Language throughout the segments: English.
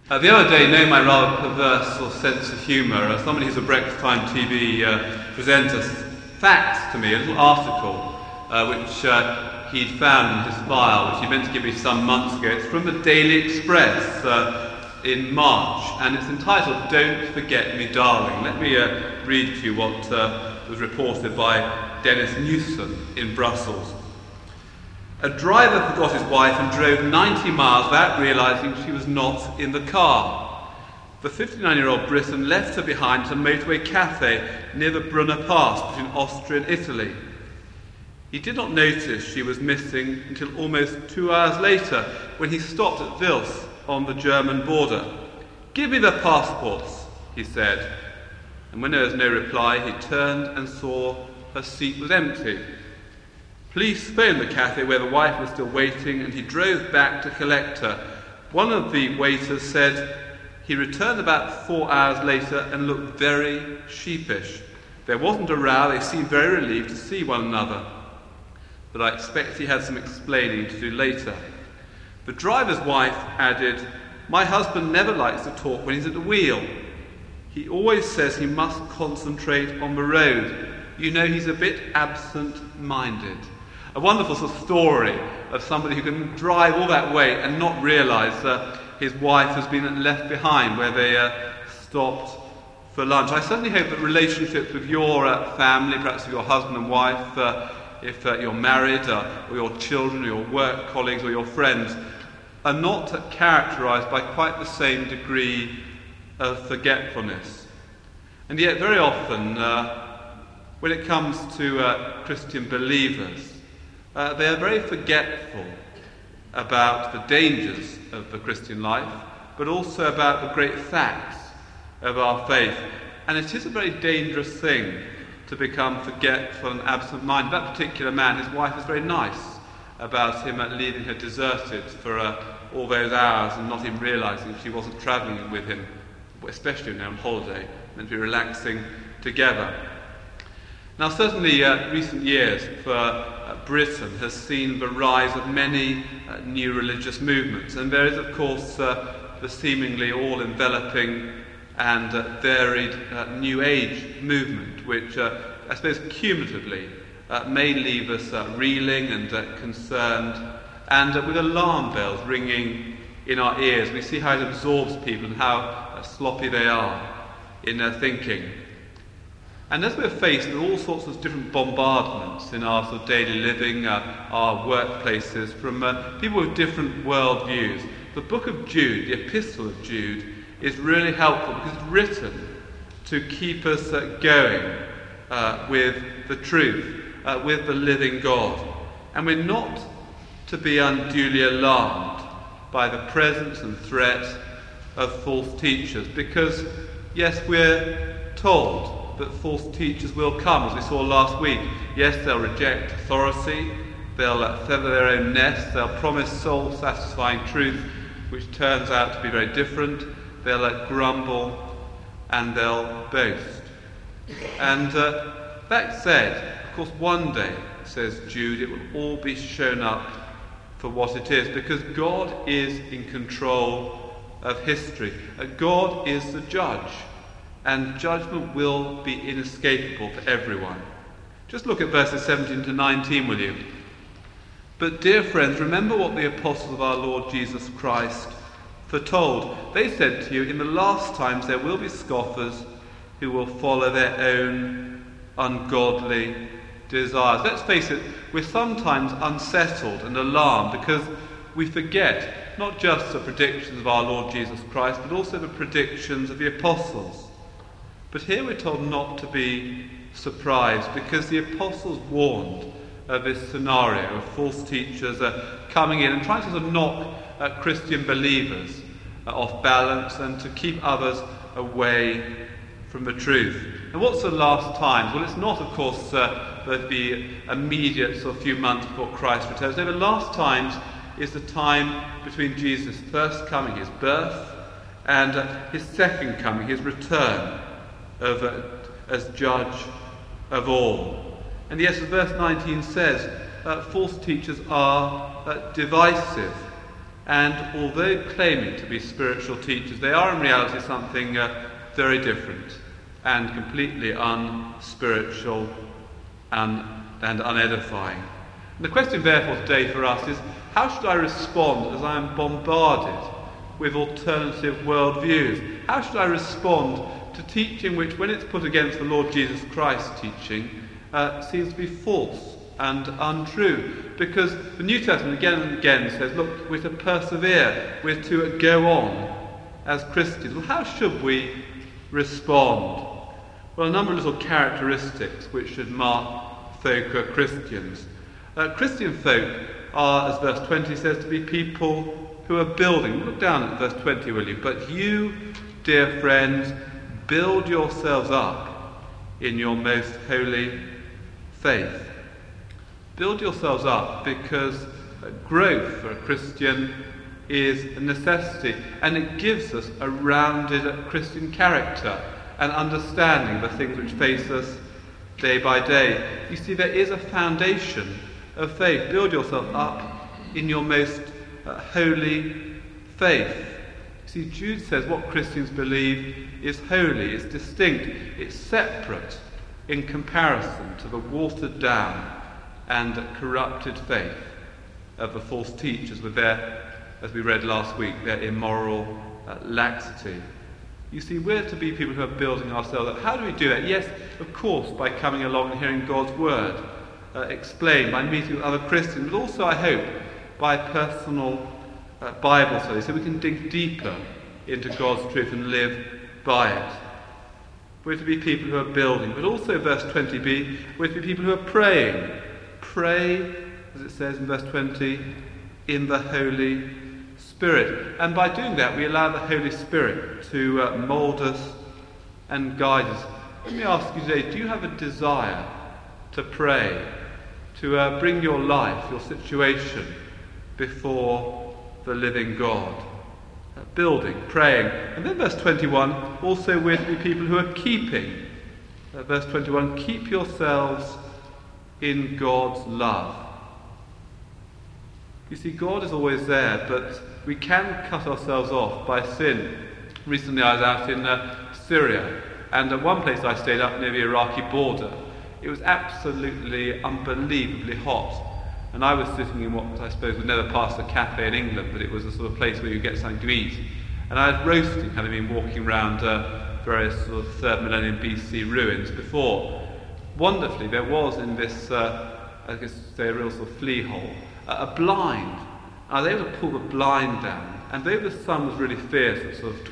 The other day, knowing my rather perverse or sense of humour, somebody who's a Breakfast Time TV presenter faxed to me a little article which he'd found in his file, which he meant to give me some months ago. It's from the Daily Express in March, and it's entitled "Don't Forget Me, Darling." Let me read to you what was reported by Dennis Newson in Brussels. A driver forgot his wife and drove 90 miles without realising she was not in the car. The 59-year-old Briton left her behind at a motorway cafe near the Brunner Pass between Austria and Italy. He did not notice she was missing until almost 2 hours later when he stopped at Vils on the German border. "Give me the passports," he said. And when there was no reply, he turned and saw her seat was empty. Police phoned the cafe where the wife was still waiting, and he drove back to collect her. One of the waiters said he returned about 4 hours later and looked very sheepish. There wasn't a row, they seemed very relieved to see one another. But I expect he had some explaining to do later. The driver's wife added, "My husband never likes to talk when he's at the wheel. He always says he must concentrate on the road. You know, he's a bit absent-minded." A wonderful sort of story of somebody who can drive all that way and not realise his wife has been left behind where they stopped for lunch. I certainly hope that relationships with your family, perhaps with your husband and wife, if you're married, or your children, or your work colleagues, or your friends, are not characterised by quite the same degree of forgetfulness. And yet very often, when it comes to Christian believers, they are very forgetful about the dangers of the Christian life, but also about the great facts of our faith. And it is a very dangerous thing to become forgetful and absent-minded. That particular man, his wife was very nice about him leaving her deserted for all those hours and not even realising she wasn't travelling with him, especially when they're on holiday, meant to be relaxing together. Now, certainly recent years for Britain has seen the rise of many new religious movements, and there is, of course, the seemingly all-enveloping and varied New Age movement, which I suppose cumulatively may leave us reeling and concerned, and with alarm bells ringing in our ears. We see how it absorbs people and how sloppy they are in their thinking. And as we're faced with all sorts of different bombardments in our sort of daily living, our workplaces, from people with different worldviews, the book of Jude, the epistle of Jude, is really helpful because it's written to keep us going with the truth, with the living God. And we're not to be unduly alarmed by the presence and threat of false teachers, because, yes, we're told that false teachers will come, as we saw last week. Yes, they'll reject authority, they'll feather their own nest, they'll promise soul-satisfying truth, which turns out to be very different, they'll grumble, and they'll boast. And that said, of course, one day, says Jude, it will all be shown up for what it is, because God is in control of history. God is the judge, and judgment will be inescapable for everyone. Just look at verses 17 to 19, will you? But, dear friends, remember what the apostles of our Lord Jesus Christ foretold. They said to you, in the last times there will be scoffers who will follow their own ungodly desires. Let's face it, we're sometimes unsettled and alarmed because we forget not just the predictions of our Lord Jesus Christ, but also the predictions of the apostles. But here we're told not to be surprised, because the apostles warned of this scenario of false teachers coming in and trying to sort of knock Christian believers off balance and to keep others away from the truth. And what's the last times? Well, it's not, of course, the immediate sort of few months before Christ returns. No, the last times is the time between Jesus' first coming, his birth, and his second coming, his return as judge of all. And yes, as verse 19 says, false teachers are divisive. And although claiming to be spiritual teachers, they are in reality something very different and completely unspiritual and unedifying. And the question therefore today for us is, how should I respond as I am bombarded with alternative worldviews? How should I respond to teaching which, when it's put against the Lord Jesus Christ's teaching, seems to be false and untrue? Because the New Testament again and again says, look, we're to persevere, we're to go on as Christians. Well, how should we respond? Well, a number of little characteristics which should mark folk who are Christians. Christian folk are, as verse 20 says, to be people who are building. Look down at verse 20, will you? But you, dear friends, build yourselves up in your most holy faith. Build yourselves up, because growth for a Christian is a necessity, and it gives us a rounded Christian character and understanding of the things which face us day by day. You see, there is a foundation of faith. Build yourself up in your most holy faith. See, Jude says what Christians believe is holy, it's distinct, it's separate in comparison to the watered down and corrupted faith of the false teachers with their, as we read last week, their immoral laxity. You see, we're to be people who are building ourselves up. How do we do that? Yes, of course, by coming along and hearing God's word explained, by meeting with other Christians, but also, I hope, by personal Bible study, so we can dig deeper into God's truth and live by it. We're to be people who are building, but also, verse 20b, we're to be people who are praying. Pray, as it says in verse 20, in the Holy Spirit. And by doing that, we allow the Holy Spirit to mould us and guide us. Let me ask you today, do you have a desire to pray, to bring your life, your situation, before the living God? Building, praying. And then verse 21, also we're to be people who are keeping. Verse 21, keep yourselves in God's love. You see, God is always there, but we can cut ourselves off by sin. Recently I was out in Syria, and at one place I stayed up near the Iraqi border. It was absolutely unbelievably hot, and I was sitting in what I suppose would never pass a cafe in England, but it was a sort of place where you get something to eat. And I was roasting, having been walking around various sort of 3rd millennium BC ruins before. Wonderfully, there was in this, I guess say a real sort of flea hole, a blind. I was able to pull the blind down, and though the sun was really fierce at sort of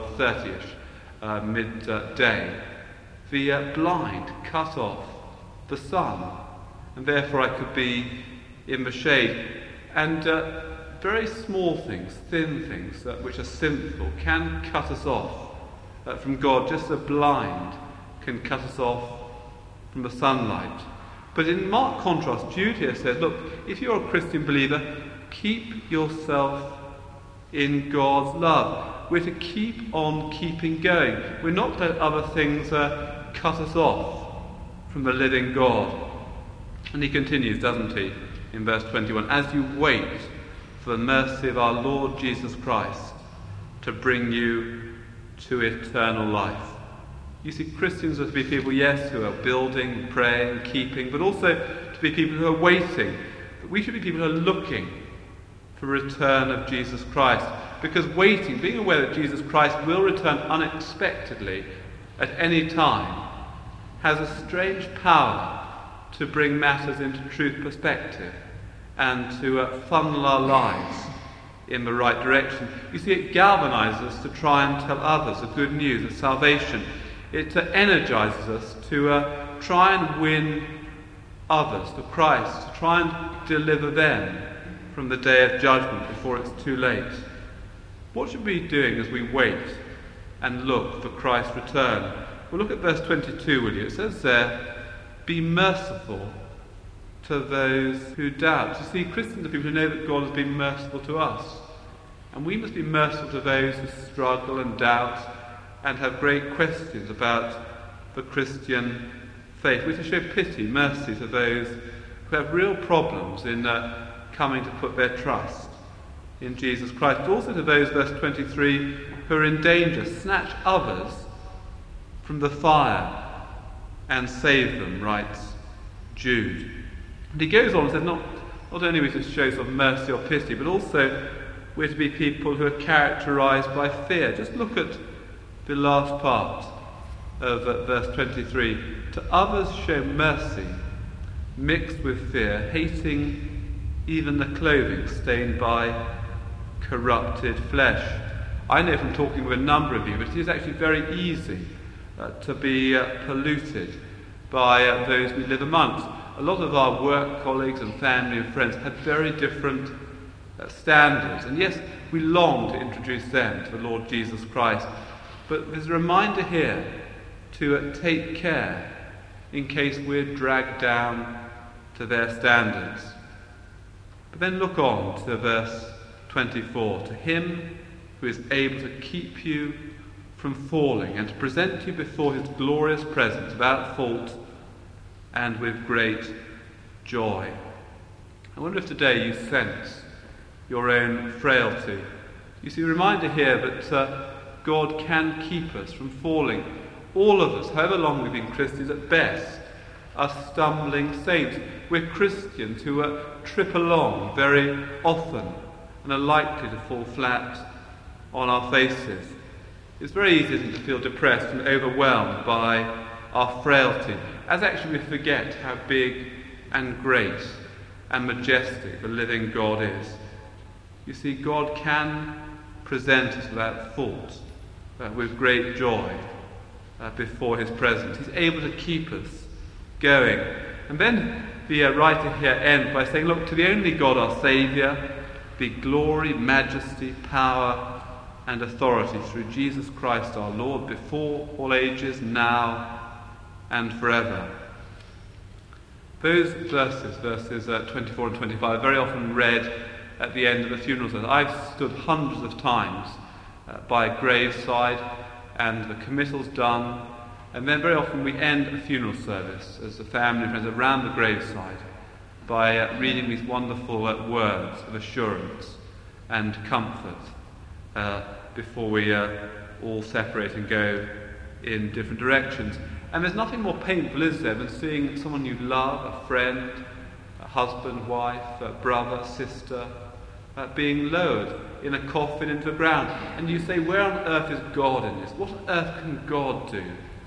12:30ish, midday, the blind cut off the sun, and therefore I could be in the shade. And very small things, thin things, which are sinful, can cut us off from God, just as a blind can cut us off from the sunlight. But in marked contrast, Jude here says, look, if you're a Christian believer, keep yourself in God's love. We're to keep on keeping going. We're not to let other things cut us off from the living God. And he continues, doesn't he, in verse 21, as you wait for the mercy of our Lord Jesus Christ to bring you to eternal life. You see, Christians are to be people, yes, who are building, praying, keeping, but also to be people who are waiting. But we should be people who are looking for the return of Jesus Christ. Because waiting, being aware that Jesus Christ will return unexpectedly at any time, has a strange power to bring matters into truth perspective and to funnel our lives in the right direction. You see, it galvanizes us to try and tell others the good news of salvation. It energizes us to try and win others to Christ, to try and deliver them from the day of judgment before it's too late. What should we be doing as we wait and look for Christ's return? Well, look at verse 22, will you? It says there, be merciful to those who doubt. You see, Christians are people who know that God has been merciful to us. And we must be merciful to those who struggle and doubt and have great questions about the Christian faith. We're to show pity, mercy to those who have real problems in coming to put their trust in Jesus Christ, but also to those, verse 23, who are in danger. Snatch others from the fire and save them, writes Jude. And he goes on and says, not only are we to show sort of mercy or pity, but also we're to be people who are characterised by fear. Just look at the last part of verse 23. To others show mercy, mixed with fear, hating even the clothing stained by corrupted flesh. I know from talking with a number of you, but it is actually very easy to be polluted by those we live amongst. A lot of our work colleagues and family and friends have very different standards, and yes, we long to introduce them to the Lord Jesus Christ, but there's a reminder here to take care in case we're dragged down to their standards. But then look on to verse 24. To him who is able to keep you from falling and to present you before his glorious presence without fault and with great joy. I wonder if today you sense your own frailty. You see a reminder here that God can keep us from falling. All of us, however long we've been Christians, at best are stumbling saints. We're Christians who trip along very often and are likely to fall flat on our faces. It's very easy to feel depressed and overwhelmed by our frailty, as actually we forget how big and great and majestic the living God is. You see, God can present us without fault, with great joy before his presence. He's able to keep us going. And then the writer here ends by saying, look, to the only God our Saviour be glory, majesty, power and authority through Jesus Christ our Lord, before all ages, now and forever. Those verses 24 and 25, are very often read at the end of a funeral service. I've stood hundreds of times by a graveside, and the committal's done, and then very often we end a funeral service as the family and friends around the graveside by reading these wonderful words of assurance and comfort before we all separate and go in different directions. And there's nothing more painful, is there, than seeing someone you love, a friend, a husband, wife, a brother, sister, being lowered in a coffin into the ground. And you say, where on earth is God in this? What on earth can God do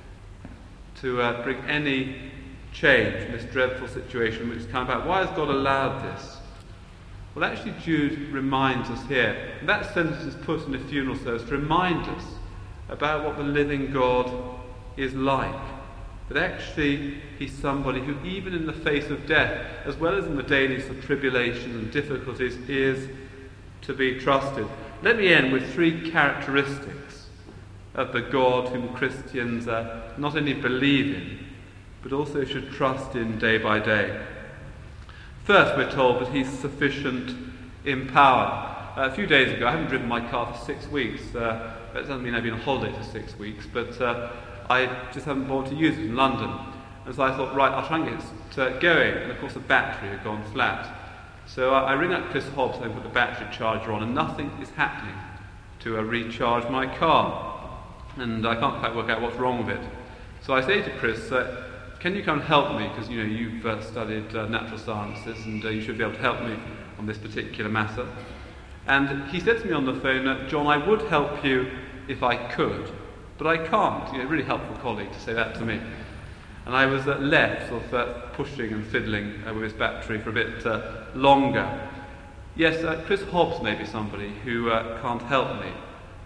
to bring any change in this dreadful situation which has come about? Why has God allowed this? Well, actually, Jude reminds us here, and that sentence is put in the funeral service to remind us about what the living God is like. That actually he's somebody who, even in the face of death, as well as in the daily tribulations and difficulties, is to be trusted. Let me end with three characteristics of the God whom Christians not only believe in, but also should trust in day by day. First, we're told that he's sufficient in power. A few days ago, I haven't driven my car for 6 weeks. That doesn't mean I've been on holiday for 6 weeks, but I just haven't bothered to use it in London. And so I thought, right, I'll try and get it going. And of course the battery had gone flat. So I ring up Chris Hobbs and put the battery charger on, and nothing is happening to recharge my car. And I can't quite work out what's wrong with it. So I say to Chris, can you come and help me? Because you've studied natural sciences, and you should be able to help me on this particular matter. And he said to me on the phone, John, I would help you if I could, but I can't. A really helpful colleague to say that to me. And I was left sort of pushing and fiddling with his battery for a bit longer. Yes, Chris Hobbs may be somebody who can't help me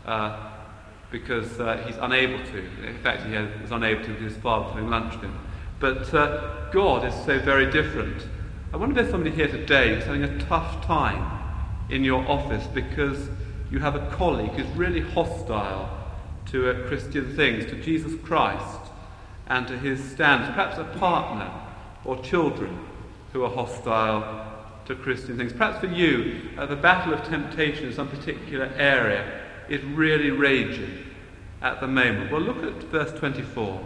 because he's unable to. In fact, he was unable to because his father was having lunch with him. But God is so very different. I wonder if there's somebody here today who's having a tough time in your office because you have a colleague who's really hostile to Christian things, to Jesus Christ and to his standards, perhaps a partner or children who are hostile to Christian things. Perhaps for you, the battle of temptation in some particular area is really raging at the moment. Well, look at verse 24.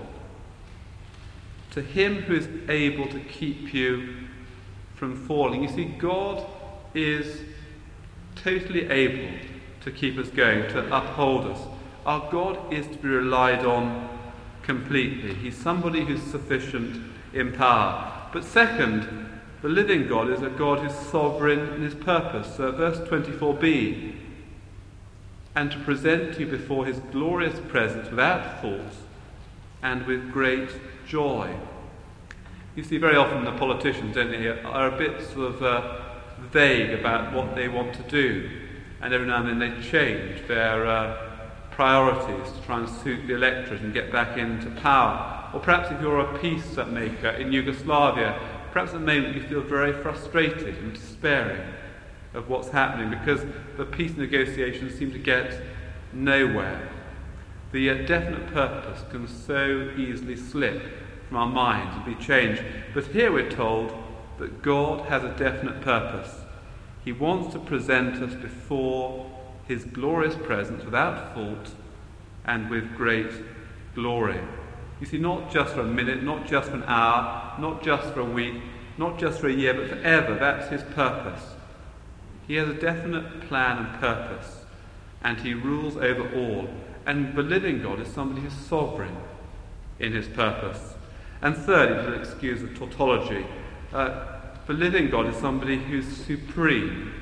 To him who is able to keep you from falling. You see, God is totally able to keep us going, to uphold us. Our God is to be relied on completely. He's somebody who's sufficient in power. But second, the living God is a God who's sovereign in his purpose. Verse 24b, and to present you before his glorious presence without fault and with great joy. You see, very often the politicians, don't they, are a bit sort of vague about what they want to do, and every now and then they change their priorities to try and suit the electorate and get back into power. Or perhaps if you're a peacemaker in Yugoslavia, perhaps at the moment you feel very frustrated and despairing of what's happening because the peace negotiations seem to get nowhere. The definite purpose can so easily slip from our minds and be changed. But here we're told that God has a definite purpose. He wants to present us before his glorious presence without fault and with great glory. You see, not just for a minute, not just for an hour, not just for a week, not just for a year, but forever. That's his purpose. He has a definite plan and purpose, and he rules over all. And the living God is somebody who's sovereign in his purpose. And third, if you'll excuse the tautology, the living God is somebody who's supreme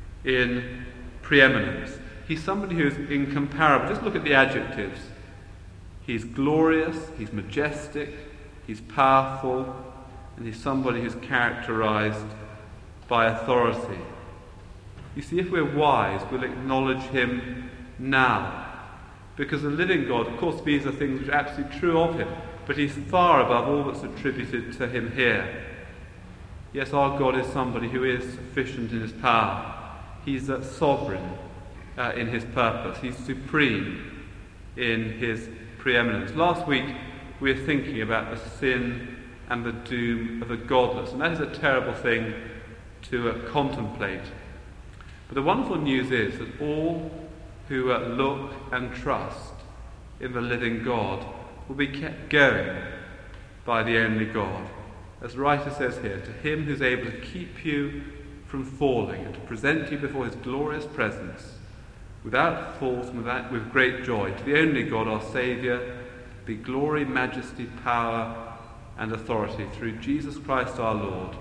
in preeminence. He's somebody who's incomparable. Just look at the adjectives. He's glorious, he's majestic, he's powerful, and he's somebody who's characterized by authority. You see, if we're wise, we'll acknowledge him now. Because the living God, of course, these are things which are absolutely true of him, but he's far above all that's attributed to him here. Yes, our God is somebody who is sufficient in his power. He's sovereign in his purpose. He's supreme in his preeminence. Last week we were thinking about the sin and the doom of the godless, and that is a terrible thing to contemplate. But the wonderful news is that all who look and trust in the living God will be kept going by the only God. As the writer says here, to him who's able to keep you from falling and to present you before his glorious presence without fault and with great joy, to the only God, our Saviour, be glory, majesty, power and authority through Jesus Christ our Lord,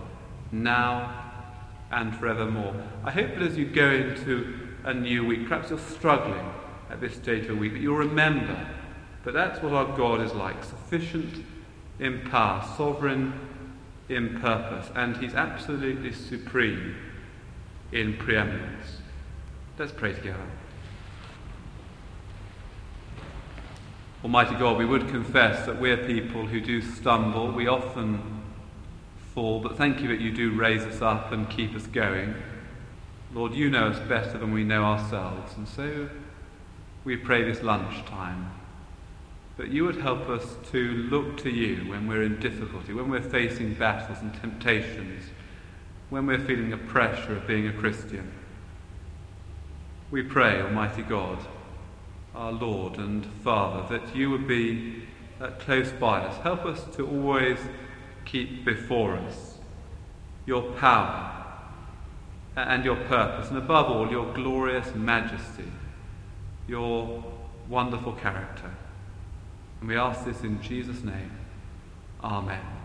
now and forevermore. I hope that as you go into a new week, perhaps you're struggling at this stage of the week, but you'll remember that that's what our God is like, sufficient in power, sovereign in purpose, and he's absolutely supreme in preeminence. Let's pray together. Almighty God, we would confess that we're people who do stumble, we often fall, but thank you that you do raise us up and keep us going. Lord, you know us better than we know ourselves, and so we pray this lunchtime that you would help us to look to you when we're in difficulty, when we're facing battles and temptations, when we're feeling the pressure of being a Christian. We pray, Almighty God, our Lord and Father, that you would be close by us. Help us to always keep before us your power and your purpose, and above all, your glorious majesty, your wonderful character. And we ask this in Jesus' name. Amen.